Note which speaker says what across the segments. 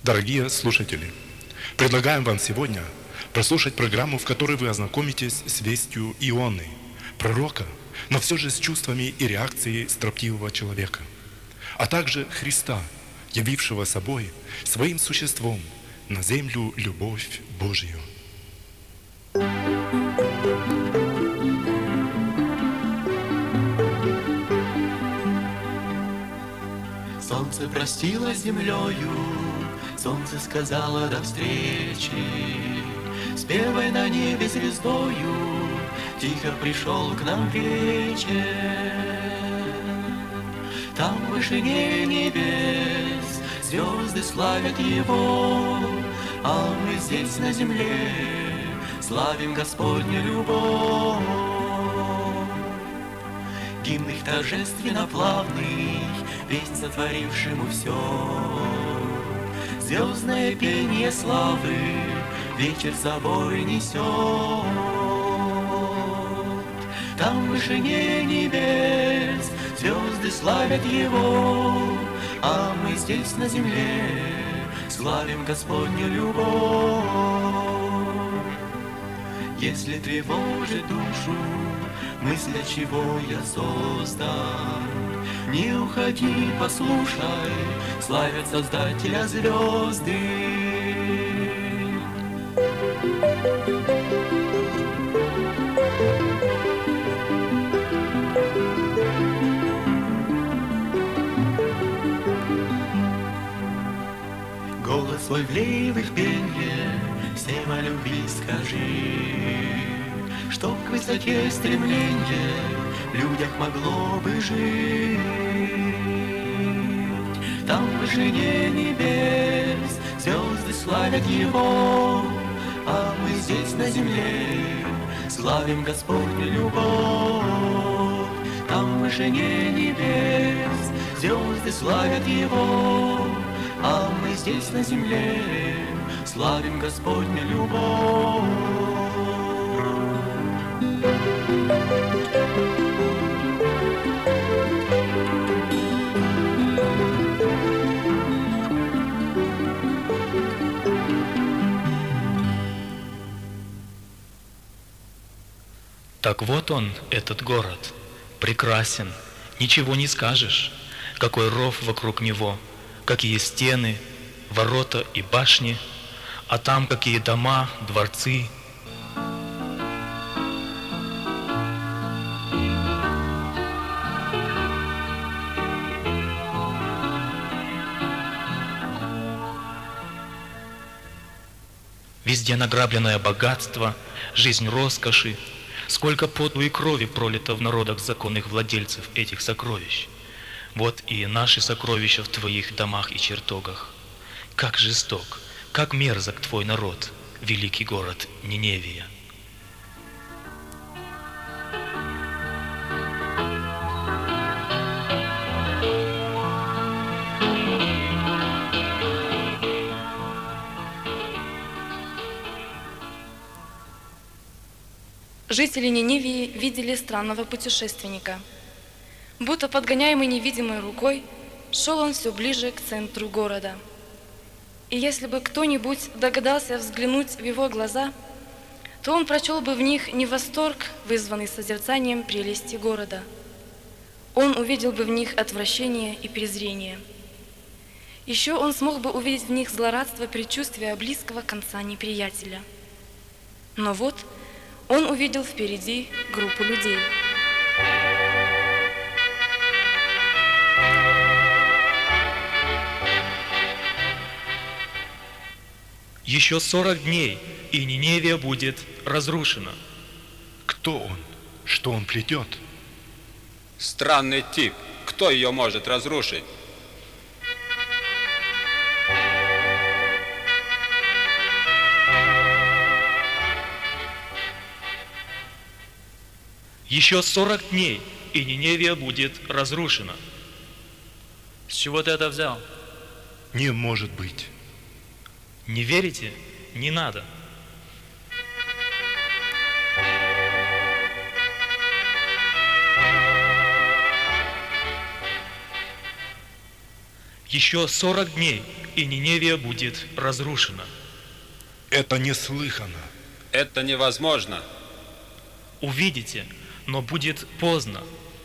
Speaker 1: Дорогие слушатели, предлагаем вам сегодня прослушать программу, в которой вы ознакомитесь с вестью Ионы, пророка, но все же с чувствами и реакцией строптивого человека, а также Христа, явившего собой своим существом на землю любовь Божью.
Speaker 2: Солнце простилось землею, солнце сказала до встречи. С первой на небе звездою тихо пришел к нам вечер. Там в вышине небес звезды славят Его, а мы здесь на земле славим Господню любовь. Гимн их торжественно плавный, песнь сотворившему все. Звездное пение славы вечер с собой несет. Там в вышине небес звезды славят Его, а мы здесь на земле славим Господню любовь. Если тревожит душу мысль, от чего я создан, не уходи, послушай, славят Создателя звезды. Голос свой влей в их пенье, всем о любви скажи, чтоб к высоте стремление в людях могло бы жить. Там в вышине небес звезды славят Его, а мы здесь на земле славим Господню любовь. Там в вышине небес звезды славят Его, а мы здесь на земле славим Господню любовь.
Speaker 3: Так вот он, этот город, прекрасен, ничего не скажешь, какой ров вокруг него, какие стены, ворота и башни, а там какие дома, дворцы. Везде награбленное богатство, жизнь роскоши. Сколько поту и крови пролито в народах законных владельцев этих сокровищ. Вот и наши сокровища в твоих домах и чертогах. Как жесток, как мерзок твой народ, великий город Ниневия.
Speaker 4: Жители Ниневии видели странного путешественника. Будто подгоняемый невидимой рукой, шел он все ближе к центру города. И если бы кто-нибудь догадался взглянуть в его глаза, то он прочел бы в них не восторг, вызванный созерцанием прелести города. Он увидел бы в них отвращение и презрение. Еще он смог бы увидеть в них злорадство предчувствия близкого конца неприятеля. Но вот он увидел впереди группу людей.
Speaker 3: Еще 40 дней, и Ниневия будет разрушена.
Speaker 1: Кто он? Что он плетет?
Speaker 5: Странный тип. Кто ее может разрушить?
Speaker 3: Еще 40 дней, и Ниневия будет разрушена.
Speaker 6: С чего ты это взял?
Speaker 1: Не может быть.
Speaker 3: Не верите? Не надо. Еще 40 дней, и Ниневия будет разрушена.
Speaker 1: Это неслыханно.
Speaker 5: Это невозможно.
Speaker 3: Увидите, но будет поздно.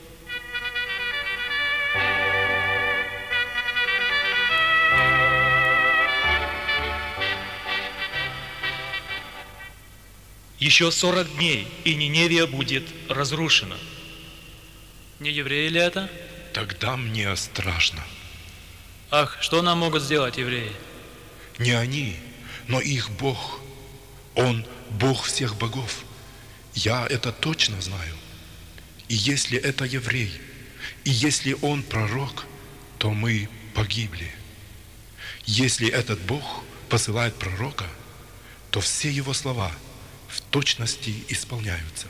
Speaker 3: Еще 40 дней, и Ниневия будет разрушена.
Speaker 6: Не евреи ли это?
Speaker 1: Тогда мне страшно.
Speaker 6: Ах, что нам могут сделать евреи?
Speaker 1: Не они, но их Бог. Он Бог всех богов. Я это точно знаю. И если это еврей, и если он пророк, то мы погибли. Если этот Бог посылает пророка, то все его слова в точности исполняются.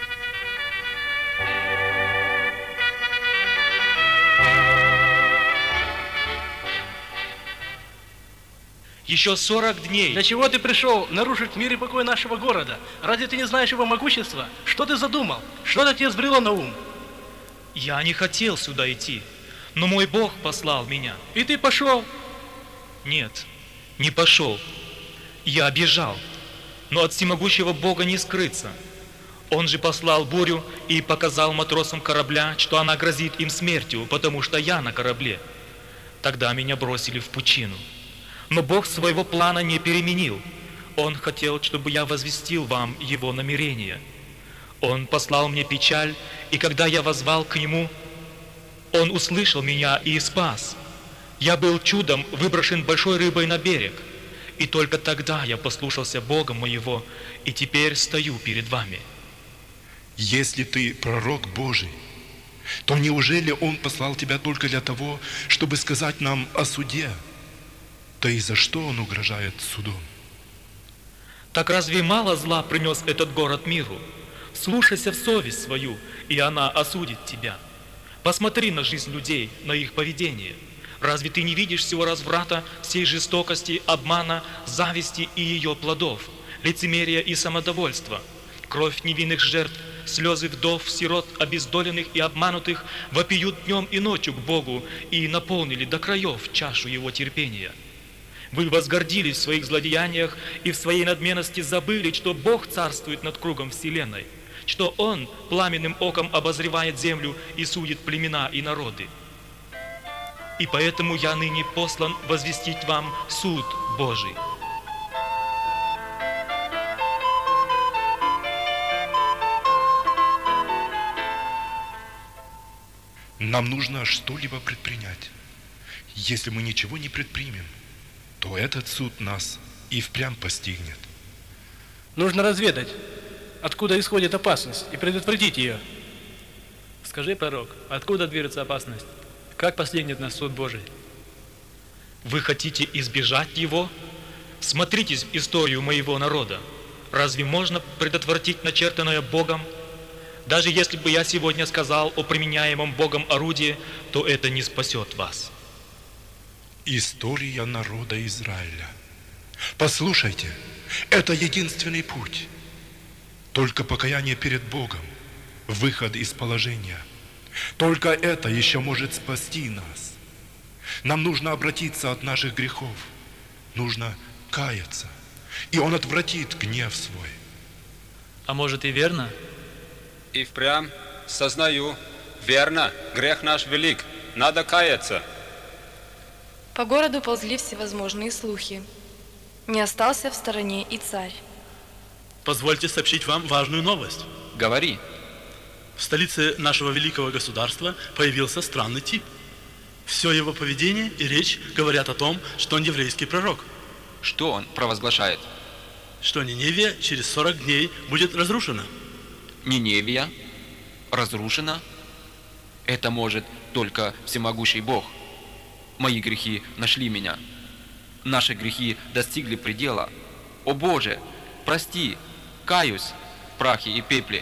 Speaker 3: Еще 40 дней.
Speaker 7: Для чего ты пришел нарушить мир и покой нашего города? Разве ты не знаешь его могущества? Что ты задумал? Что-то тебе взбрело на ум.
Speaker 3: Я не хотел сюда идти, но мой Бог послал меня.
Speaker 7: И ты пошел.
Speaker 3: Нет, не пошел. Я бежал, но от всемогущего Бога не скрыться. Он же послал бурю и показал матросам корабля, что она грозит им смертью, потому что я на корабле. Тогда меня бросили в пучину. Но Бог своего плана не переменил. Он хотел, чтобы я возвестил вам Его намерение. Он послал мне печаль, и когда я воззвал к Нему, Он услышал меня и спас. Я был чудом выброшен большой рыбой на берег, и только тогда я послушался Бога моего, и теперь стою перед вами.
Speaker 1: Если ты пророк Божий, то неужели Он послал тебя только для того, чтобы сказать нам о суде? Да и за что Он угрожает судом?
Speaker 3: Так разве мало зла принес этот город миру? Слушайся в совесть свою, и она осудит тебя. Посмотри на жизнь людей, на их поведение. Разве ты не видишь всего разврата, всей жестокости, обмана, зависти и ее плодов, лицемерия и самодовольства? Кровь невинных жертв, слезы вдов, сирот, обездоленных и обманутых вопиют днем и ночью к Богу и наполнили до краев чашу Его терпения. Вы возгордились в своих злодеяниях и в своей надменности забыли, что Бог царствует над кругом вселенной, что Он пламенным оком обозревает землю и судит племена и народы. И поэтому я ныне послан возвестить вам суд Божий.
Speaker 1: Нам нужно что-либо предпринять. Если мы ничего не предпримем, то этот суд нас и впрямь постигнет.
Speaker 7: Нужно разведать, откуда исходит опасность, и предотвратить ее.
Speaker 6: Скажи, пророк, откуда движется опасность? Как постигнет нас суд Божий?
Speaker 3: Вы хотите избежать его? Смотрите в историю моего народа. Разве можно предотвратить начертанное Богом? Даже если бы я сегодня сказал о применяемом Богом орудии, то это не спасет вас.
Speaker 1: История народа Израиля. Послушайте, это единственный путь. Только покаяние перед Богом, выход из положения. Только это еще может спасти нас. Нам нужно обратиться от наших грехов. Нужно каяться. И Он отвратит гнев свой.
Speaker 6: А может и верно?
Speaker 5: И впрямь сознаю, верно, грех наш велик, надо каяться.
Speaker 4: По городу ползли всевозможные слухи. Не остался в стороне и царь.
Speaker 8: Позвольте сообщить вам важную новость.
Speaker 9: Говори.
Speaker 8: В столице нашего великого государства появился странный тип. Все его поведение и речь говорят о том, что он еврейский пророк.
Speaker 9: Что он провозглашает?
Speaker 8: Что Ниневия через 40 дней будет разрушена.
Speaker 9: Ниневия разрушена? Это может только всемогущий Бог. Мои грехи нашли меня. Наши грехи достигли предела. О Боже, прости, каюсь в прахе и пепле.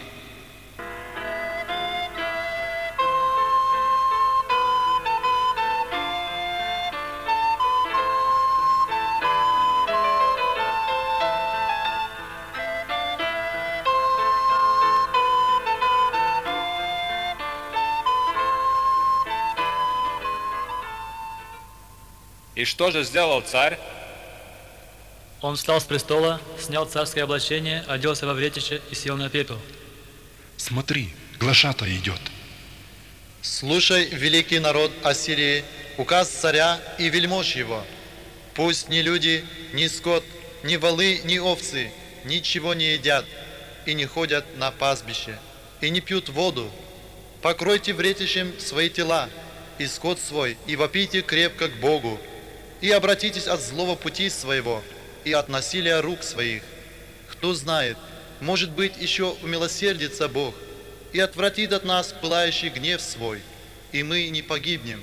Speaker 5: И что же сделал царь?
Speaker 6: Он встал с престола, снял царское облачение, оделся во вретище и сел на пепел.
Speaker 1: Смотри, глашатай идет.
Speaker 10: Слушай, великий народ Ассирии, указ царя и вельмож его. Пусть ни люди, ни скот, ни волы, ни овцы ничего не едят и не ходят на пастбище, и не пьют воду. Покройте вретищем свои тела и скот свой, и вопите крепко к Богу, и обратитесь от злого пути своего и от насилия рук своих. Кто знает, может быть, еще умилосердится Бог и отвратит от нас пылающий гнев свой, и мы не погибнем.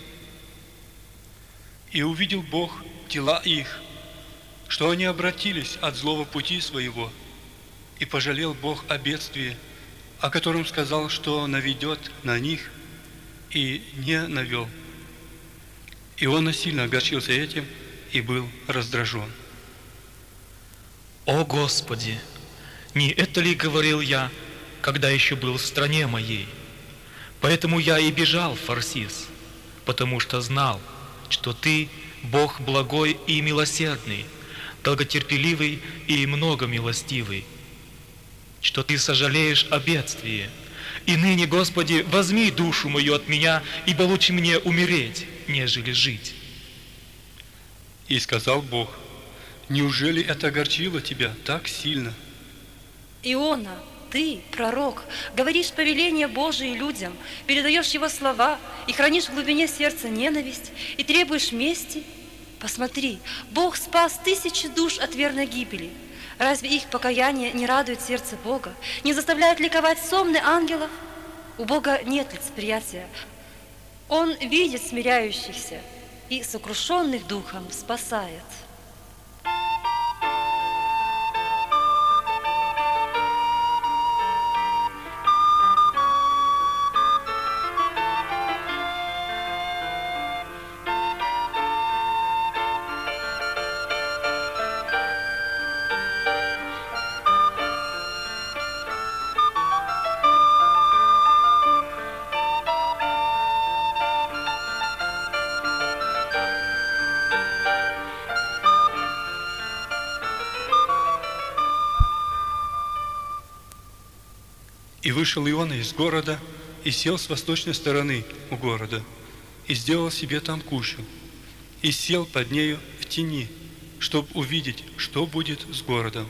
Speaker 11: И увидел Бог дела их, что они обратились от злого пути своего, и пожалел Бог о бедствии, о котором сказал, что наведет на них, и не навел. Иона сильно огорчился этим и был раздражен.
Speaker 3: О Господи! Не это ли говорил я, когда еще был в стране моей? Поэтому я и бежал в Фарсис, потому что знал, что Ты Бог благой и милосердный, долготерпеливый и многомилостивый, что Ты сожалеешь о бедствии. И ныне, Господи, возьми душу мою от меня, ибо лучше мне умереть, нежели жить.
Speaker 11: И сказал Бог: неужели это огорчило тебя так сильно?
Speaker 12: Иона, ты, пророк, говоришь повеление Божие людям, передаешь его слова и хранишь в глубине сердца ненависть и требуешь мести? Посмотри, Бог спас 1000 душ от верной гибели. Разве их покаяние не радует сердце Бога? Не заставляет ликовать сонмы ангелов? У Бога нет лицеприятия. Он видит смиряющихся и сокрушенных духом спасает.
Speaker 11: И вышел Иона из города, и сел с восточной стороны у города, и сделал себе там кущу, и сел под нею в тени, чтобы увидеть, что будет с городом.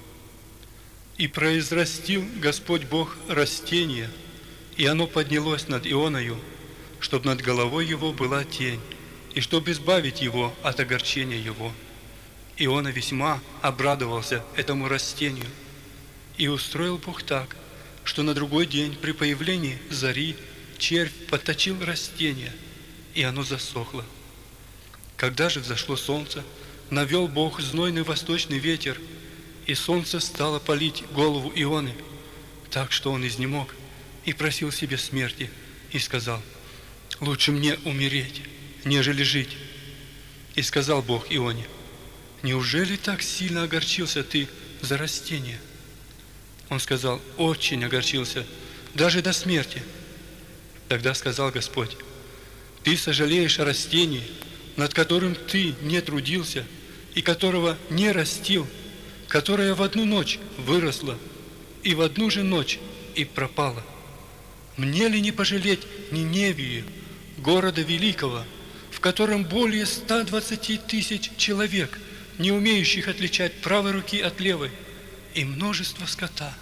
Speaker 11: И произрастил Господь Бог растение, и оно поднялось над Ионою, чтобы над головой его была тень, и чтобы избавить его от огорчения его. Иона весьма обрадовался этому растению, и устроил Бог так, что на другой день при появлении зари червь подточил растение, и оно засохло. Когда же взошло солнце, навел Бог знойный восточный ветер, и солнце стало палить голову Ионы, так что он изнемог и просил себе смерти, и сказал: лучше мне умереть, нежели жить. И сказал Бог Ионе: неужели так сильно огорчился ты за растение? Он сказал: очень огорчился, даже до смерти. Тогда сказал Господь: ты сожалеешь о растении, над которым ты не трудился, и которого не растил, которое в одну ночь выросло, и в одну же ночь и пропало. Мне ли не пожалеть Ниневию, города великого, в котором более 120 000 человек, не умеющих отличать правой руки от левой, и множество скота?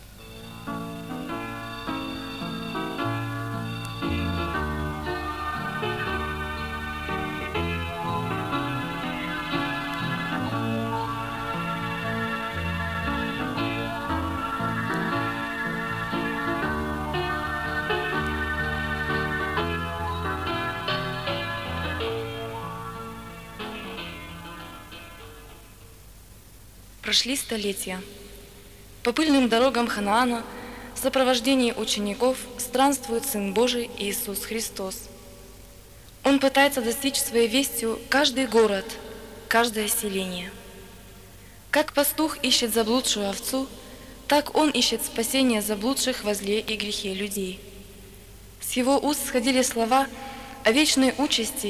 Speaker 4: Прошли столетия. По пыльным дорогам Ханаана в сопровождении учеников странствует Сын Божий Иисус Христос. Он пытается достичь своей вестью каждый город, каждое селение. Как пастух ищет заблудшую овцу, так он ищет спасение заблудших во зле и грехе людей. С его уст сходили слова о вечной участи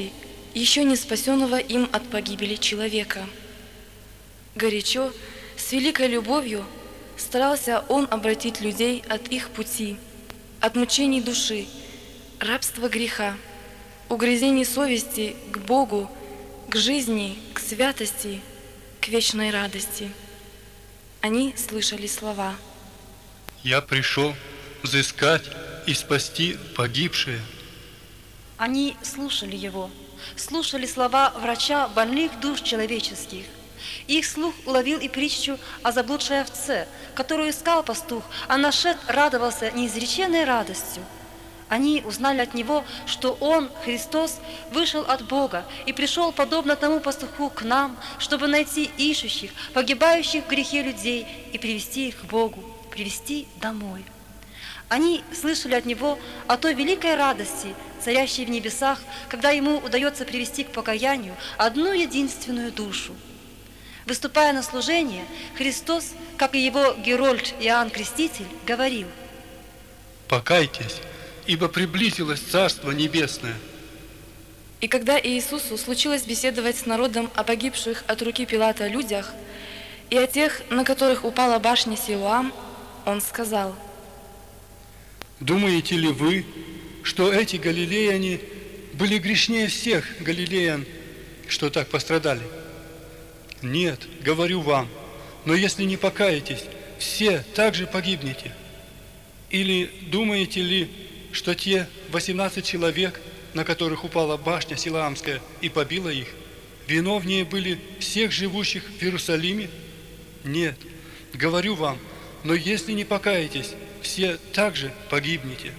Speaker 4: еще не спасенного им от погибели человека. Горячо, с великой любовью старался он обратить людей от их пути, от мучений души, рабства греха, угрызений совести к Богу, к жизни, к святости, к вечной радости. Они слышали слова:
Speaker 11: «Я пришел взыскать и спасти погибшие».
Speaker 12: Они слушали его, слушали слова врача больных душ человеческих. Их слух уловил и притчу о заблудшей овце, которую искал пастух, а нашед радовался неизреченной радостью. Они узнали от него, что Он, Христос, вышел от Бога и пришел, подобно тому пастуху, к нам, чтобы найти ищущих, погибающих в грехе людей и привести их к Богу, привести домой. Они слышали от Него о той великой радости, царящей в небесах, когда Ему удается привести к покаянию одну единственную душу. Выступая на служение, Христос, как и Его Герольд Иоанн Креститель, говорил:
Speaker 11: «Покайтесь, ибо приблизилось Царство Небесное».
Speaker 4: И когда Иисусу случилось беседовать с народом о погибших от руки Пилата людях и о тех, на которых упала башня Силуам, Он сказал:
Speaker 11: «Думаете ли вы, что эти галилеяне были грешнее всех галилеян, что так пострадали? Нет, говорю вам, но если не покаетесь, все также погибнете. Или думаете ли, что те 18 человек, на которых упала башня Силаамская и побила их, виновнее были всех живущих в Иерусалиме? Нет, говорю вам, но если не покаетесь, все также погибнете».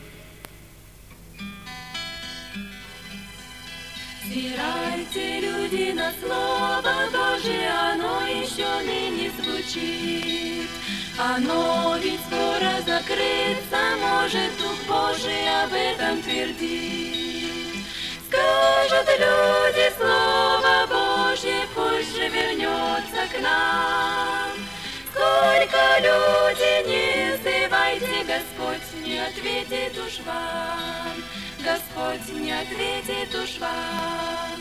Speaker 13: Взирайте, люди, на Слово Божие, оно еще ныне звучит. Оно ведь скоро закрыться может, Дух Божий об этом твердит. Скажут люди Слово Божье, пусть же вернется к нам. Сколько люди не взывайте, Господь не ответит уж вам. Господь не ответит уж вам.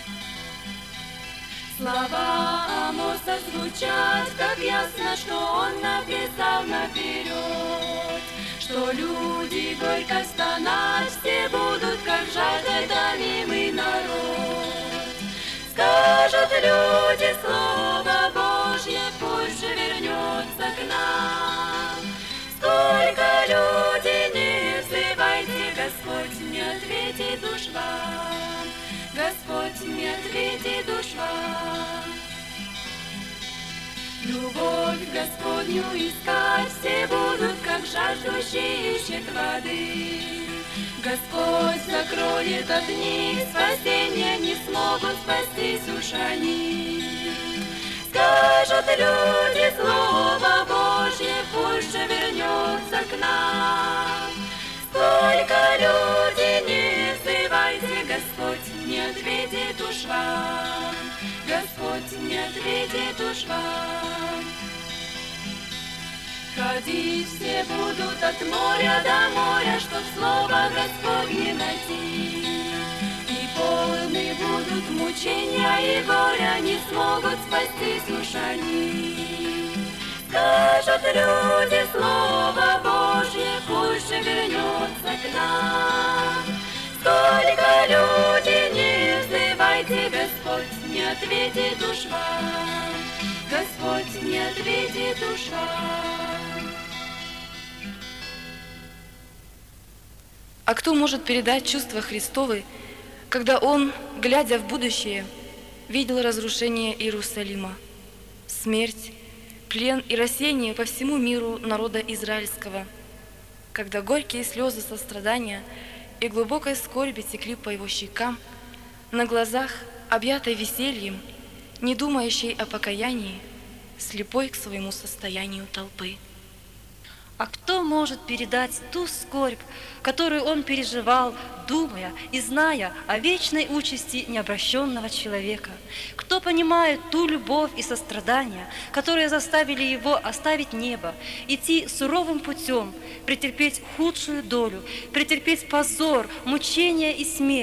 Speaker 13: Слова Амоса звучат, как ясно, что он написал наперед, что люди горько стонать все будут, как жаждой томимый народ. Скажут люди Слово Божье, пусть же вернется к нам. Сколько люди не взывайте, Господь не ответит уж вам. Господь не ответит уж вам. Любовь Господню искать все будут, как жаждущие ищет воды. Господь закроет от них спасения, не смогут спастись уж они. Скажут люди Слово Божье, пусть же вернется к нам. Сколько люди не взывайте, Господь не ответит уж вам. Господь не ответит уж вам. Ходить все будут от моря до моря, чтоб слово Господне найти. И полны будут мучения и горя, не смогут спастись уж они. Скажут люди Слово Божье, пусть же вернется к нам. Сколько люди не взывайте, Господь не ответит уж вам. Господь не ответит уж вам.
Speaker 4: А кто может передать чувства Христовы, когда Он, глядя в будущее, видел разрушение Иерусалима, смерть, плен и рассеяние по всему миру народа израильского, когда горькие слезы сострадания и глубокой скорби текли по его щекам, на глазах, объятой весельем, не думающей о покаянии, слепой к своему состоянию толпы.
Speaker 12: А кто может передать ту скорбь, которую он переживал, думая и зная о вечной участи необращенного человека? Кто понимает ту любовь и сострадание, которые заставили его оставить небо, идти суровым путем, претерпеть худшую долю, претерпеть позор, мучения и смерть,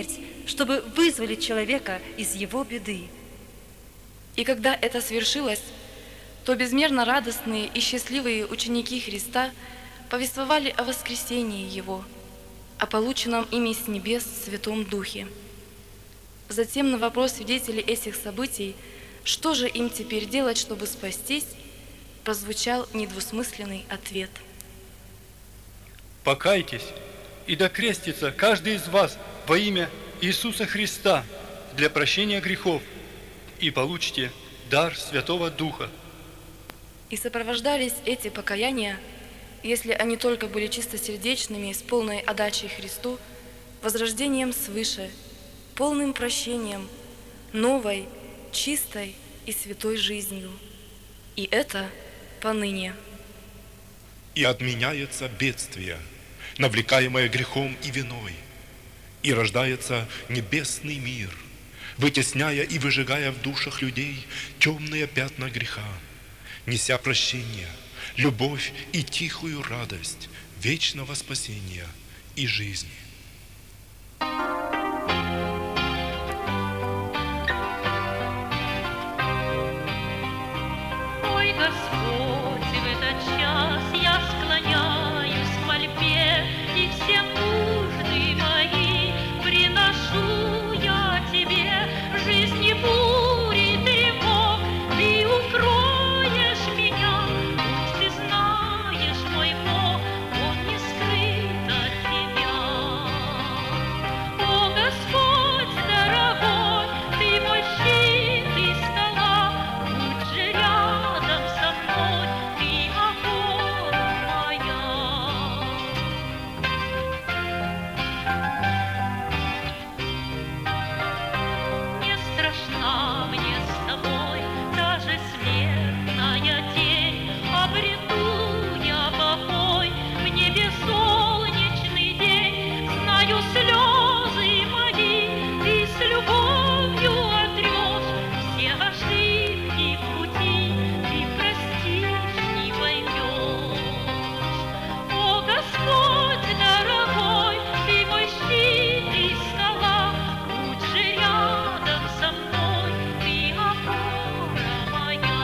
Speaker 12: чтобы вызволить человека из его беды.
Speaker 4: И когда это свершилось, то безмерно радостные и счастливые ученики Христа повествовали о воскресении Его, о полученном ими с небес Святом Духе. Затем на вопрос свидетелей этих событий, что же им теперь делать, чтобы спастись, прозвучал недвусмысленный ответ.
Speaker 11: Покайтесь, и да крестится каждый из вас во имя Иисуса Христа для прощения грехов, и получите дар Святого Духа.
Speaker 4: И сопровождались эти покаяния, если они только были чистосердечными, с полной отдачей Христу, возрождением свыше, полным прощением, новой, чистой и святой жизнью. И это поныне.
Speaker 1: И отменяется бедствие, навлекаемое грехом и виной, и рождается небесный мир, вытесняя и выжигая в душах людей темные пятна греха, неся прощение, любовь и тихую радость вечного спасения и жизни.
Speaker 14: Ой, Господь, в этот час я склоняюсь в мольбе, и все нужды мои приношу я Тебе. В жизни бури тревог Ты укроешь меня, пусть Ты знаешь, мой Бог, Он не скрыт от Тебя. О, Господь дорогой, Ты мой щит и скала, будь же рядом со мной, Ты опора моя. Не страшна мне с тобой даже смертная тень, обрету я покой в небе солнечный день. Знаю, слезы мои ты с любовью отрешь, все ошибки в пути ты простишь, не поймешь. О, Господь дорогой, Ты мой щит и скала, будь же рядом со мной, Ты опора моя.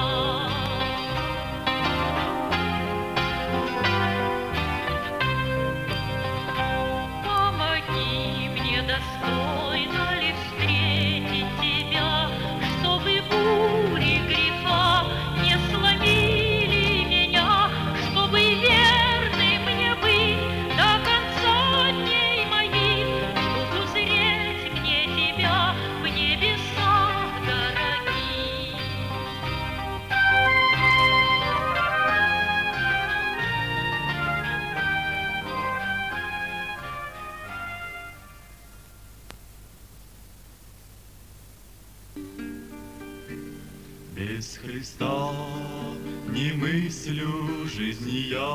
Speaker 14: Помоги мне достойно ли встретить Тебя, чтобы бури греха не сломили меня, чтобы верным мне быть до конца дней моих, чтобы узреть мне Тебя в небесах дорогих.
Speaker 2: Без Христа не мыслю жизни я.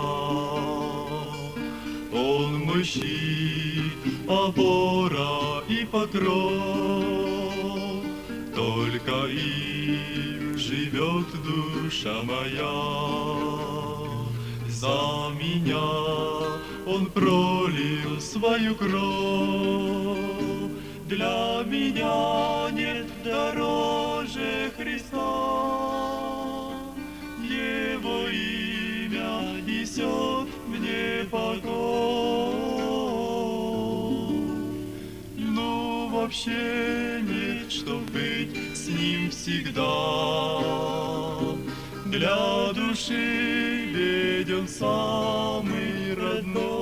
Speaker 2: Он мой щит, опора и покров. Только им живет душа моя. За меня Он пролил свою кровь. Для меня нет дороже Христа. Его имя несет мне покой. Ну, вообще нет, чтоб быть с Ним всегда. Для души ведь Он самый родной.